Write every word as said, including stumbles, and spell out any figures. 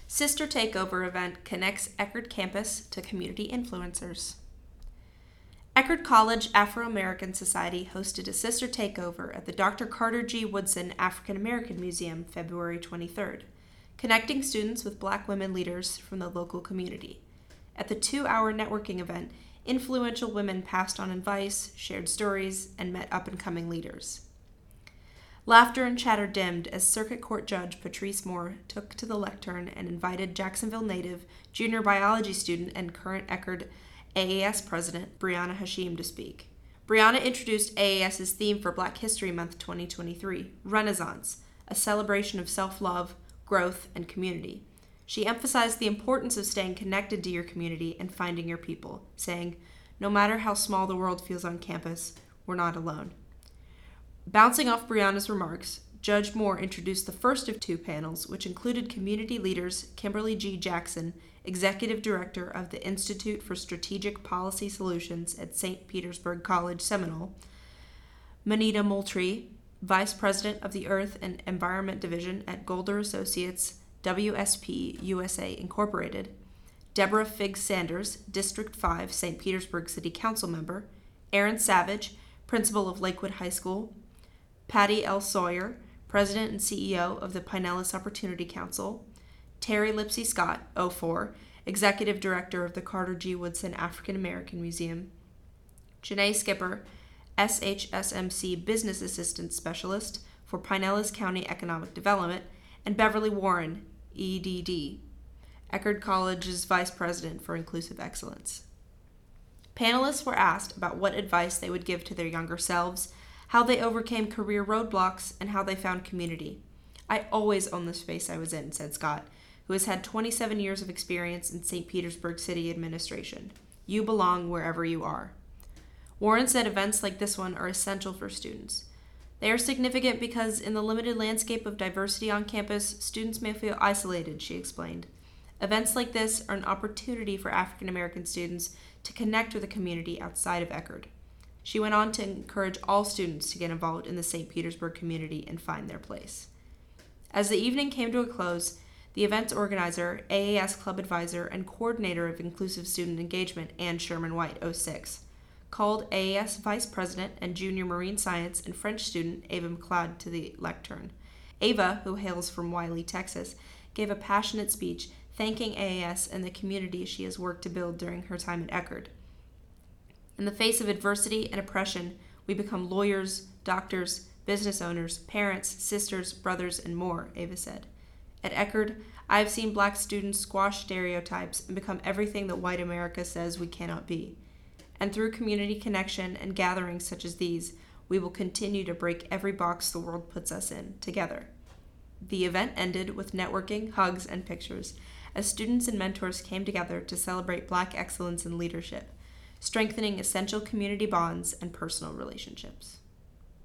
Sister Takeover event connects Eckerd campus to community influencers. Eckerd College Afro-American Society hosted a Sister Takeover at the Doctor Carter G. Woodson African American Museum February twenty-third, connecting students with Black women leaders from the local community. At the two-hour networking event, influential women passed on advice, shared stories, and met up-and-coming leaders. Laughter and chatter dimmed as Circuit Court Judge Patrice Moore took to the lectern and invited Jacksonville native, junior biology student, and current Eckerd A A S president Brianna Hashim to speak. Brianna introduced A A S's theme for Black History Month twenty twenty-three, Renaissance, a celebration of self-love, growth, and community. She emphasized the importance of staying connected to your community and finding your people, saying, "No matter how small the world feels on campus, we're not alone." Bouncing off Brianna's remarks, Judge Moore introduced the first of two panels, which included community leaders Kimberly G. Jackson, Executive Director of the Institute for Strategic Policy Solutions at Saint Petersburg College, Seminole, Manita Moultrie, Vice President of the Earth and Environment Division at Golder Associates, W S P U S A Incorporated, Deborah Figgs Sanders, District five Saint Petersburg City Council member, Aaron Savage, Principal of Lakewood High School, Patty L. Sawyer, President and C E O of the Pinellas Opportunity Council, Terry Lipsy Scott, oh four, Executive Director of the Carter G. Woodson African American Museum, Janae Skipper, S H S M C Business Assistant Specialist for Pinellas County Economic Development, and Beverly Warren, E D D, Eckerd College's Vice President for Inclusive Excellence. Panelists were asked about what advice they would give to their younger selves, how they overcame career roadblocks, and how they found community. "I always own the space I was in," said Scott, who has had twenty-seven years of experience in Saint Petersburg City administration. "You belong wherever you are." Warren said events like this one are essential for students. They are significant because in the limited landscape of diversity on campus, students may feel isolated, she explained. Events like this are an opportunity for African American students to connect with a community outside of Eckerd. She went on to encourage all students to get involved in the Saint Petersburg community and find their place. As the evening came to a close, the event's organizer, A A S Club Advisor, and Coordinator of Inclusive Student Engagement, Ann Sherman White, oh six, called A A S Vice President and Junior Marine Science and French student Ava McLeod to the lectern. Ava, who hails from Wiley, Texas, gave a passionate speech thanking A A S and the community she has worked to build during her time at Eckerd. "In the face of adversity and oppression, we become lawyers, doctors, business owners, parents, sisters, brothers, and more," Ava said. "At Eckerd, I have seen Black students squash stereotypes and become everything that white America says we cannot be. And through community connection and gatherings such as these, we will continue to break every box the world puts us in, together." The event ended with networking, hugs, and pictures, as students and mentors came together to celebrate Black excellence in leadership, strengthening essential community bonds and personal relationships.